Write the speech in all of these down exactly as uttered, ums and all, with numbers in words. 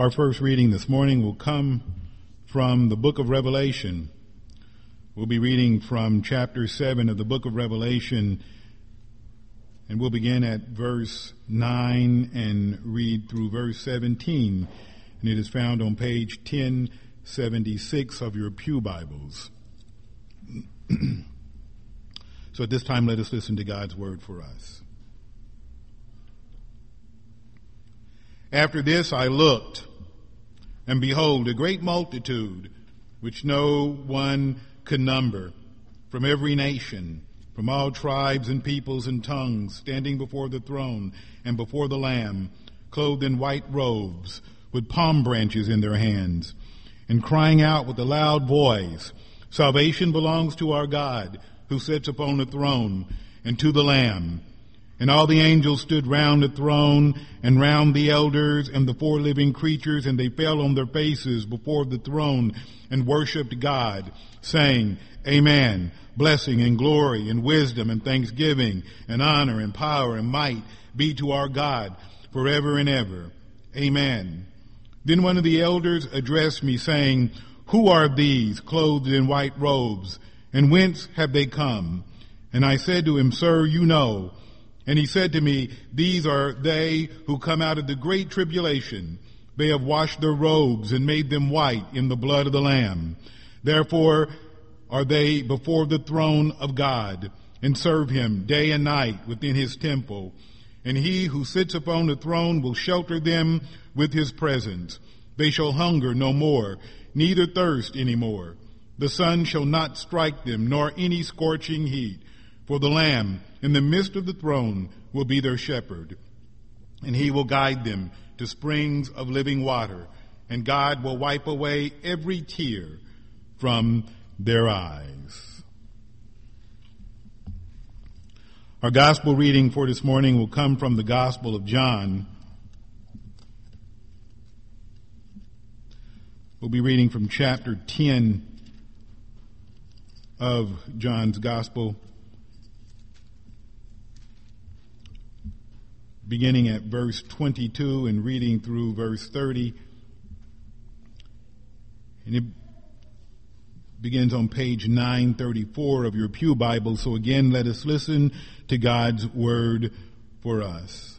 Our first reading this morning will come from the book of Revelation. We'll be reading from chapter seven of the book of Revelation, and we'll begin at verse nine and read through verse seventeen. And it is found on page ten seventy-six of your pew Bibles. So at this time, let us listen to God's word for us. After this I looked, and behold, a great multitude, which no one could number, from every nation, from all tribes and peoples and tongues, standing before the throne and before the Lamb, clothed in white robes, with palm branches in their hands, and crying out with a loud voice, "Salvation belongs to our God, who sits upon the throne, and to the Lamb." And all the angels stood round the throne and round the elders and the four living creatures, and they fell on their faces before the throne and worshipped God, saying, "Amen. Blessing and glory and wisdom and thanksgiving and honor and power and might be to our God forever and ever. Amen." Then one of the elders addressed me, saying, "Who are these clothed in white robes, and whence have they come?" And I said to him, "Sir, you know." And he said to me, "These are they who come out of the great tribulation. They have washed their robes and made them white in the blood of the Lamb. Therefore are they before the throne of God, and serve him day and night within his temple. And he who sits upon the throne will shelter them with his presence. They shall hunger no more, neither thirst any more. The sun shall not strike them, nor any scorching heat. For the Lamb in the midst of the throne will be their shepherd, and he will guide them to springs of living water, and God will wipe away every tear from their eyes." Our gospel reading for this morning will come from the Gospel of John. We'll be reading from chapter ten of John's Gospel, beginning at verse twenty-two and reading through verse thirty. And it begins on page nine thirty-four of your pew Bible. So again, let us listen to God's word for us.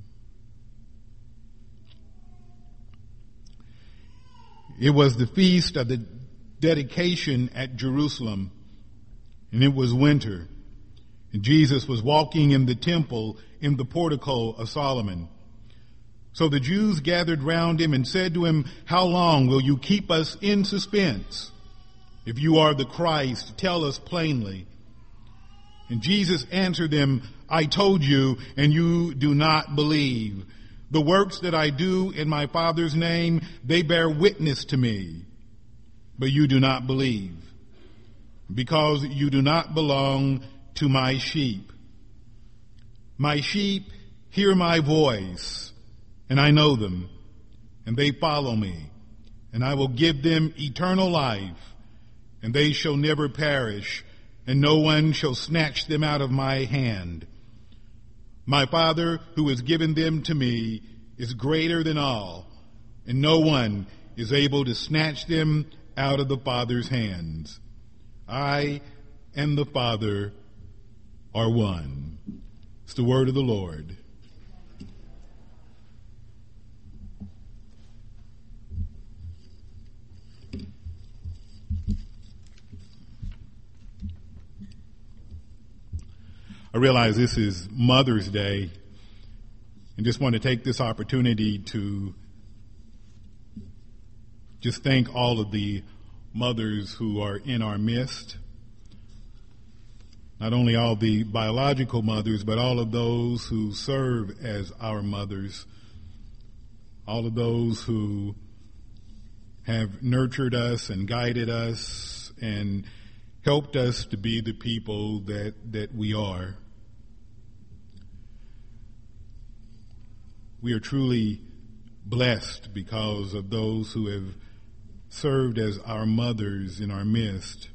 It was the feast of the dedication at Jerusalem, and it was winter. And Jesus was walking in the temple in the portico of Solomon. So the Jews gathered round him and said to him, "How long will you keep us in suspense? If you are the Christ, tell us plainly." And Jesus answered them, "I told you, and you do not believe. The works that I do in my Father's name, they bear witness to me. But you do not believe, because you do not belong to my sheep. My sheep hear my voice, and I know them, and they follow me, and I will give them eternal life, and they shall never perish, and no one shall snatch them out of my hand. My Father, who has given them to me, is greater than all, and no one is able to snatch them out of the Father's hands. I and the Father are one." It's the word of the Lord. I realize this is Mother's Day, and just want to take this opportunity to just thank all of the mothers who are in our midst. Not only all the biological mothers, but all of those who serve as our mothers. All of those who have nurtured us and guided us and helped us to be the people that, that we are. We are truly blessed because of those who have served as our mothers in our midst.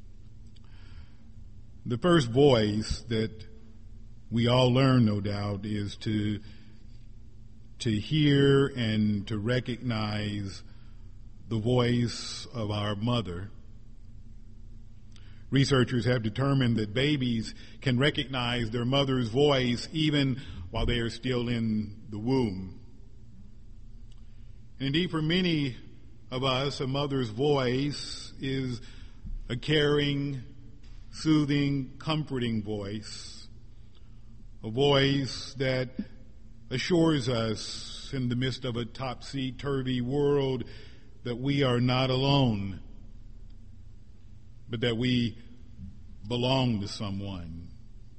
The first voice that we all learn, no doubt, is to to hear and to recognize the voice of our mother. Researchers have determined that babies can recognize their mother's voice even while they are still in the womb. And indeed, for many of us, a mother's voice is a caring, soothing, comforting voice, a voice that assures us in the midst of a topsy-turvy world that we are not alone, but that we belong to someone.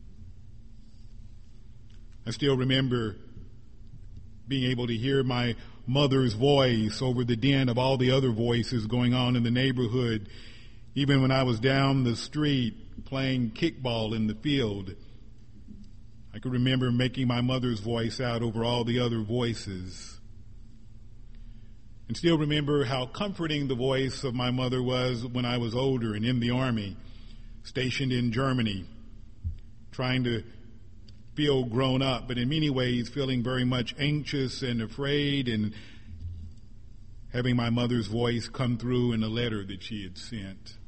I still remember being able to hear my mother's voice over the din of all the other voices going on in the neighborhood, even when I was down the street playing kickball in the field. I could remember making my mother's voice out over all the other voices. And still remember how comforting the voice of my mother was when I was older and in the Army, stationed in Germany, trying to feel grown up, but in many ways feeling very much anxious and afraid, and having my mother's voice come through in a letter that she had sent.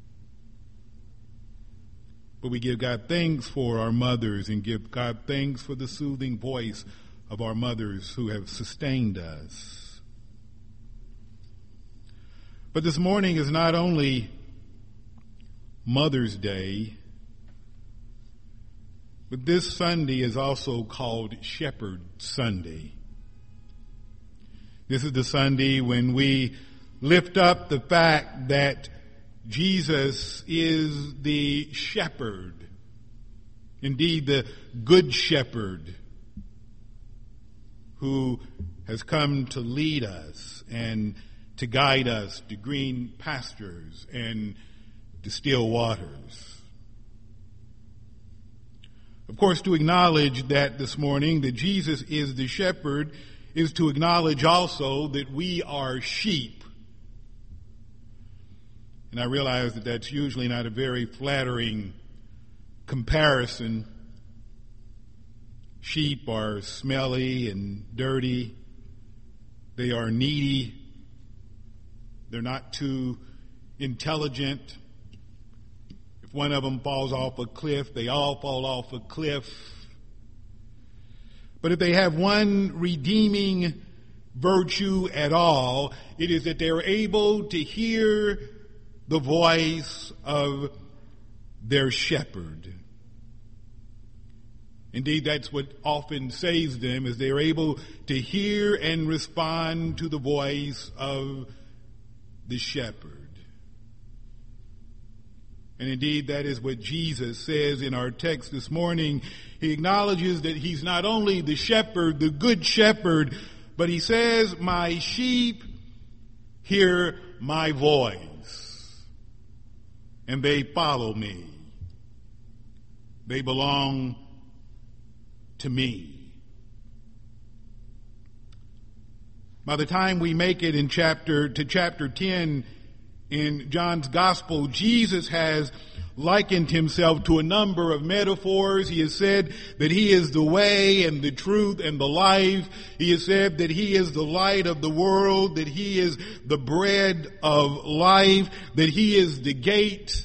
But we give God thanks for our mothers and give God thanks for the soothing voice of our mothers who have sustained us. But this morning is not only Mother's Day, but this Sunday is also called Shepherd Sunday. This is the Sunday when we lift up the fact that Jesus is the shepherd, indeed the good shepherd, who has come to lead us and to guide us to green pastures and to still waters. Of course, to acknowledge that this morning, that Jesus is the shepherd, is to acknowledge also that we are sheep. And I realize that that's usually not a very flattering comparison. Sheep are smelly and dirty. They are needy. They're not too intelligent. If one of them falls off a cliff, they all fall off a cliff. But if they have one redeeming virtue at all, it is that they're able to hear the voice of their shepherd. Indeed, that's what often saves them, is they're able to hear and respond to the voice of the shepherd. And indeed, that is what Jesus says in our text this morning. He acknowledges that he's not only the shepherd, the good shepherd, but he says, my sheep hear my voice, and they follow me. They belong to me. By the time we make it in chapter to chapter ten in John's Gospel, Jesus has likened himself to a number of metaphors. He has said that he is the way and the truth and the life. He has said that he is the light of the world, that he is the bread of life, that he is the gate,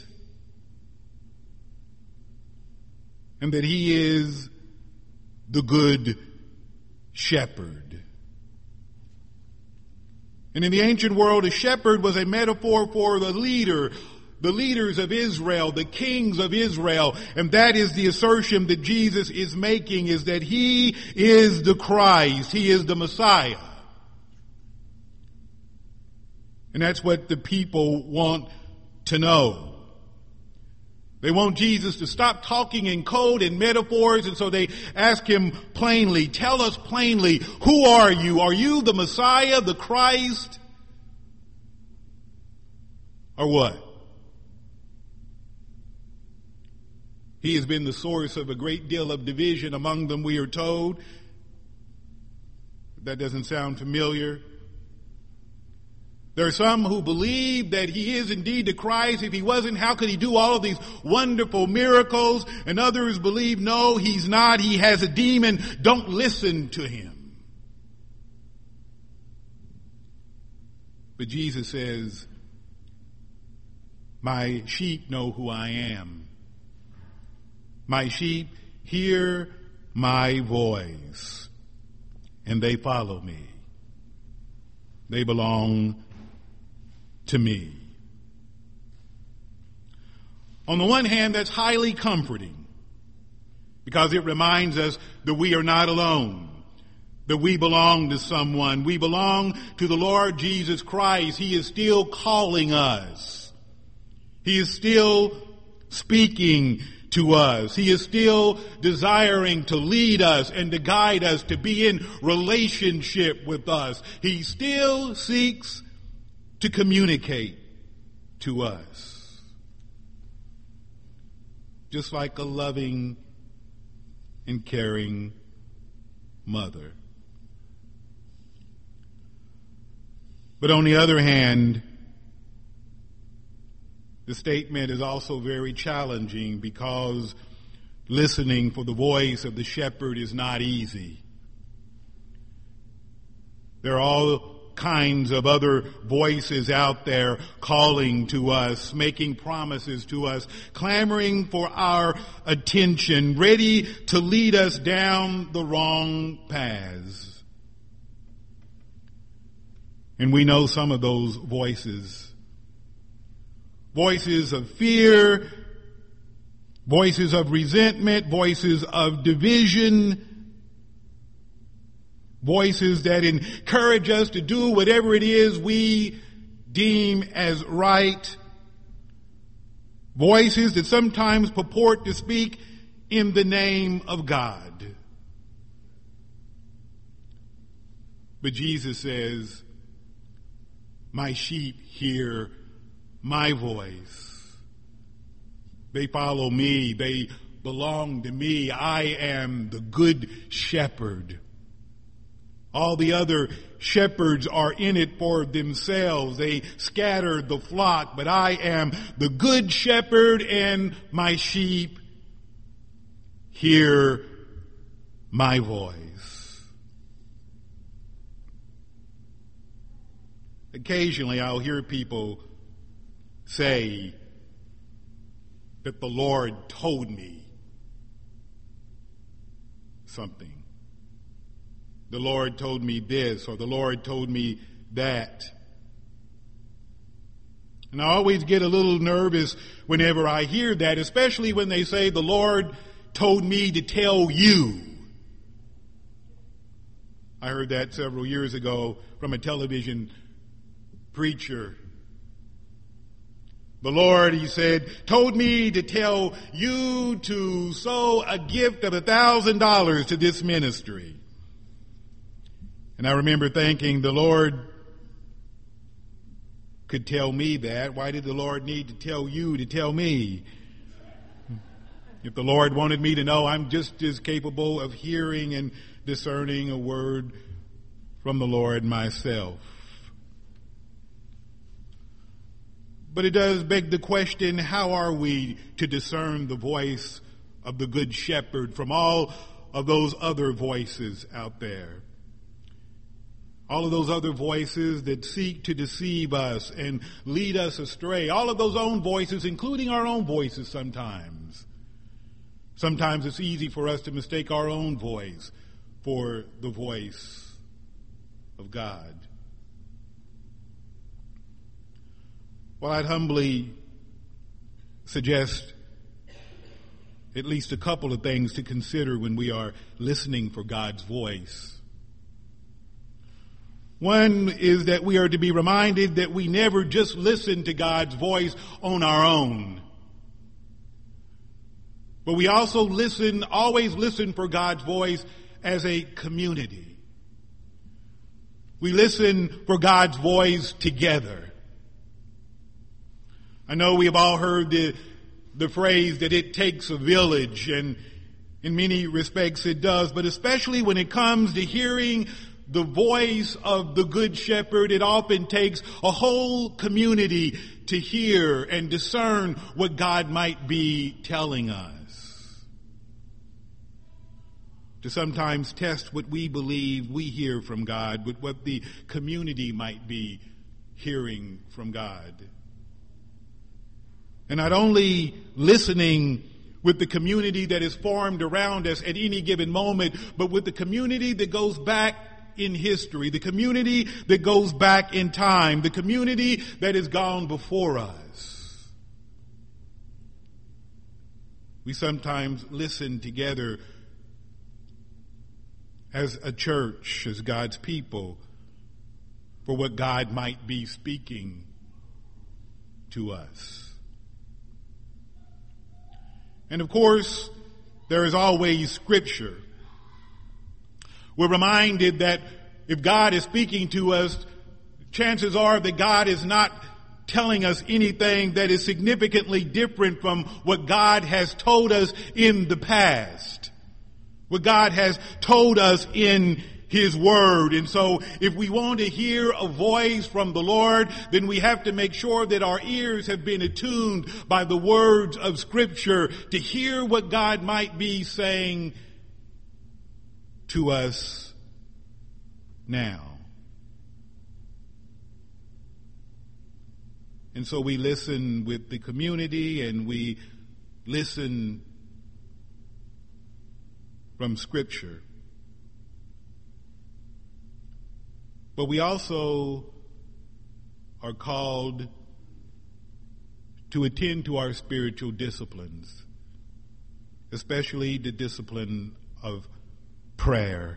and that he is the good shepherd. And in the ancient world, a shepherd was a metaphor for the leader, the leaders of Israel, the kings of Israel. And that is the assertion that Jesus is making, is that he is the Christ. He is the Messiah. And that's what the people want to know. They want Jesus to stop talking in code and metaphors, and so they ask him plainly, tell us plainly, who are you? Are you the Messiah, the Christ, or what? He has been the source of a great deal of division among them, we are told. That doesn't sound familiar. There are some who believe that he is indeed the Christ. If he wasn't, how could he do all of these wonderful miracles? And others believe, no, he's not. He has a demon. Don't listen to him. But Jesus says, my sheep know who I am. My sheep hear my voice, and they follow me. They belong to me. On the one hand, that's highly comforting because it reminds us that we are not alone, that we belong to someone. We belong to the Lord Jesus Christ. He is still calling us. He is still speaking to us. He is still desiring to lead us and to guide us, to be in relationship with us. He still seeks to communicate to us. Just like a loving and caring mother. But on the other hand, the statement is also very challenging because listening for the voice of the shepherd is not easy. There are all kinds of other voices out there calling to us, making promises to us, clamoring for our attention, ready to lead us down the wrong paths. And we know some of those voices. Voices of fear, voices of resentment, voices of division, voices that encourage us to do whatever it is we deem as right, voices that sometimes purport to speak in the name of God. But Jesus says, my sheep hear my voice. They follow me. They belong to me. I am the good shepherd. All the other shepherds are in it for themselves. They scatter the flock, but I am the good shepherd, and my sheep hear my voice. Occasionally I'll hear people say that the Lord told me something. The Lord told me this, or the Lord told me that. And I always get a little nervous whenever I hear that, especially when they say, the Lord told me to tell you. I heard that several years ago from a television preacher. The Lord, he said, told me to tell you to sow a gift of a thousand dollars to this ministry. And I remember thinking, the Lord could tell me that. Why did the Lord need to tell you to tell me? If the Lord wanted me to know, I'm just as capable of hearing and discerning a word from the Lord myself. But it does beg the question, how are we to discern the voice of the Good Shepherd from all of those other voices out there? All of those other voices that seek to deceive us and lead us astray. All of those own voices, including our own voices sometimes. Sometimes it's easy for us to mistake our own voice for the voice of God. Well, I'd humbly suggest at least a couple of things to consider when we are listening for God's voice. One is that we are to be reminded that we never just listen to God's voice on our own. But we also listen, always listen for God's voice as a community. We listen for God's voice together. I know we have all heard the, the phrase that it takes a village, and in many respects it does, but especially when it comes to hearing the voice of the Good Shepherd, it often takes a whole community to hear and discern what God might be telling us. To sometimes test what we believe we hear from God with what the community might be hearing from God. And not only listening with the community that is formed around us at any given moment, but with the community that goes back in history, the community that goes back in time, the community that has gone before us. We sometimes listen together as a church, as God's people, for what God might be speaking to us. And of course, there is always Scripture. We're reminded that if God is speaking to us, chances are that God is not telling us anything that is significantly different from what God has told us in the past, what God has told us in His Word. And so if we want to hear a voice from the Lord, then we have to make sure that our ears have been attuned by the words of Scripture to hear what God might be saying to us now. And so we listen with the community, and we listen from Scripture. But we also are called to attend to our spiritual disciplines, especially the discipline of prayer.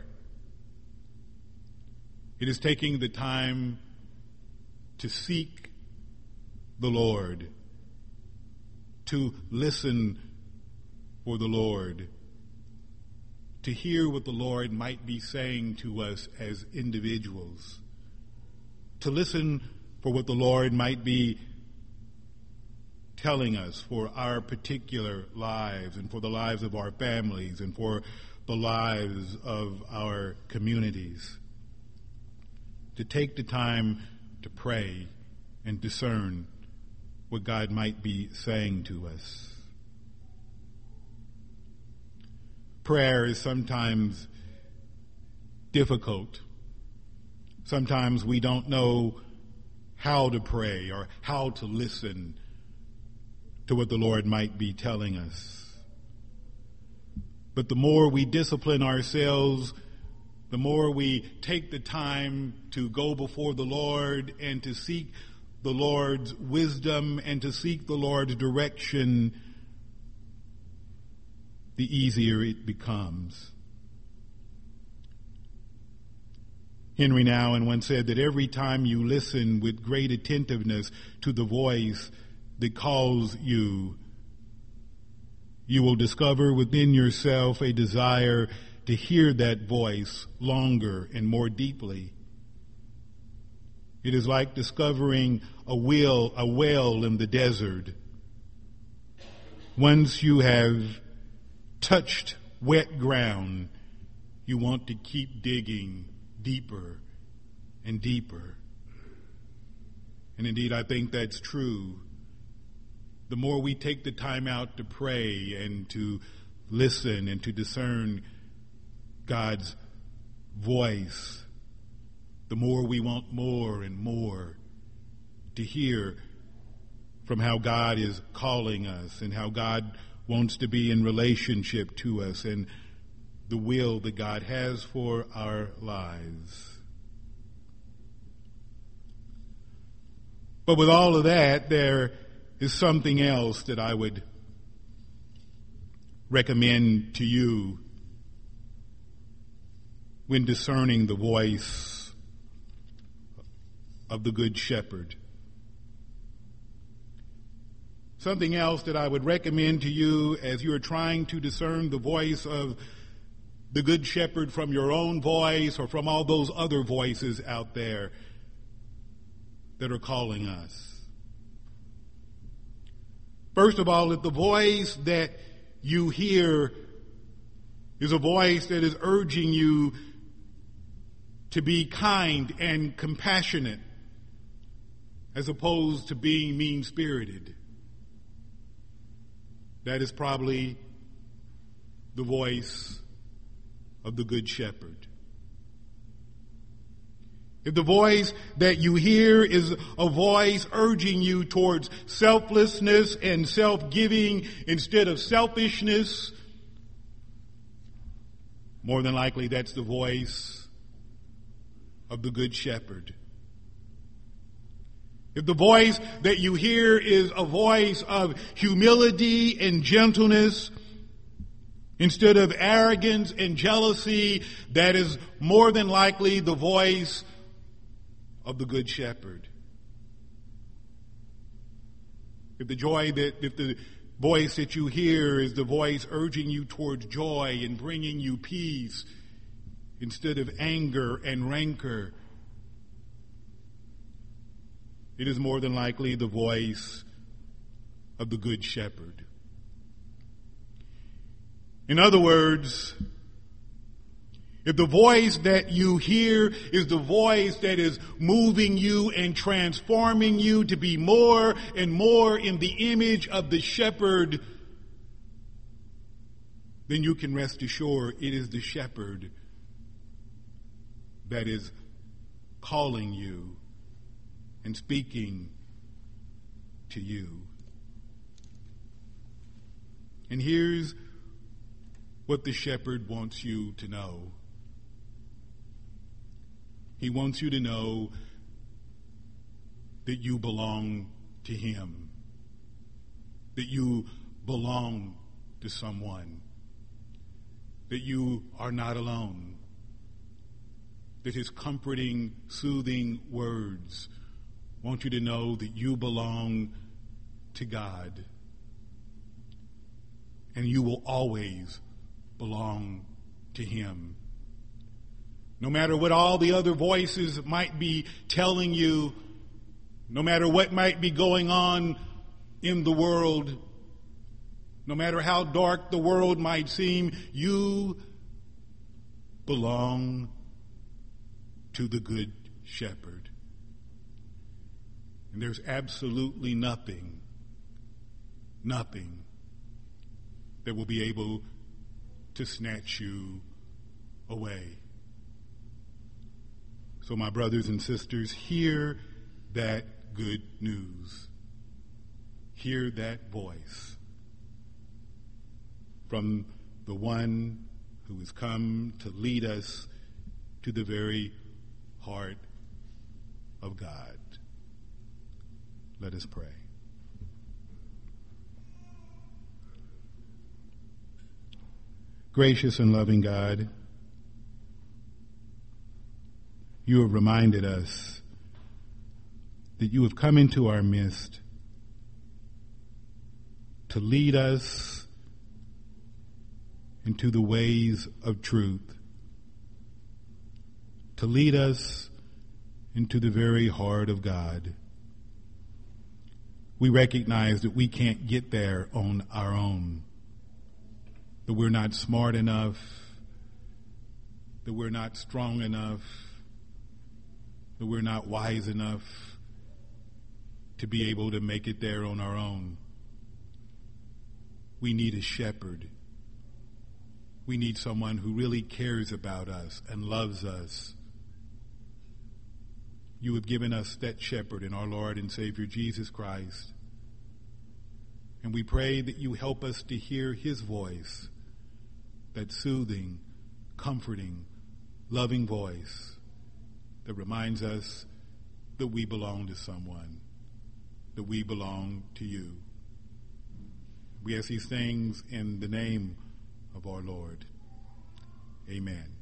It is taking the time to seek the Lord, to listen for the Lord, to hear what the Lord might be saying to us as individuals, to listen for what the Lord might be telling us for our particular lives and for the lives of our families and for the lives of our communities, to take the time to pray and discern what God might be saying to us. Prayer is sometimes difficult. Sometimes we don't know how to pray or how to listen to what the Lord might be telling us. But the more we discipline ourselves, the more we take the time to go before the Lord and to seek the Lord's wisdom and to seek the Lord's direction, the easier it becomes. Henry Nouwen once said that every time you listen with great attentiveness to the voice that calls you, you will discover within yourself a desire to hear that voice longer and more deeply. It is like discovering a whale, a whale in the desert. Once you have touched wet ground, you want to keep digging deeper and deeper. And indeed, I think that's true. The more we take the time out to pray and to listen and to discern God's voice, the more we want more and more to hear from how God is calling us and how God wants to be in relationship to us and the will that God has for our lives. But with all of that, there is something else that I would recommend to you when discerning the voice of the Good Shepherd. Something else that I would recommend to you as you are trying to discern the voice of the Good Shepherd from your own voice or from all those other voices out there that are calling us. First of all, if the voice that you hear is a voice that is urging you to be kind and compassionate as opposed to being mean-spirited, that is probably the voice of the Good Shepherd. If the voice that you hear is a voice urging you towards selflessness and self-giving instead of selfishness, more than likely that's the voice of the Good Shepherd. If the voice that you hear is a voice of humility and gentleness instead of arrogance and jealousy, that is more than likely the voice of the Good Shepherd. If the joy that, if the voice that you hear is the voice urging you towards joy and bringing you peace instead of anger and rancor, it is more than likely the voice of the Good Shepherd. In other words, if the voice that you hear is the voice that is moving you and transforming you to be more and more in the image of the shepherd, then you can rest assured it is the shepherd that is calling you and speaking to you. And here's what the shepherd wants you to know. He wants you to know that you belong to him, that you belong to someone, that you are not alone, that his comforting, soothing words want you to know that you belong to God, and you will always belong to him. No matter what all the other voices might be telling you, no matter what might be going on in the world, no matter how dark the world might seem, you belong to the Good Shepherd. And there's absolutely nothing, nothing that will be able to snatch you away. So my brothers and sisters, hear that good news. Hear that voice from the one who has come to lead us to the very heart of God. Let us pray. Gracious and loving God, you have reminded us that you have come into our midst to lead us into the ways of truth, to lead us into the very heart of God. We recognize that we can't get there on our own, that we're not smart enough, that we're not strong enough, that we're not wise enough to be able to make it there on our own. We need a shepherd. We need someone who really cares about us and loves us. You have given us that shepherd in our Lord and Savior Jesus Christ. And we pray that you help us to hear his voice, that soothing, comforting, loving voice that reminds us that we belong to someone, that we belong to you. We ask these things in the name of our Lord. Amen.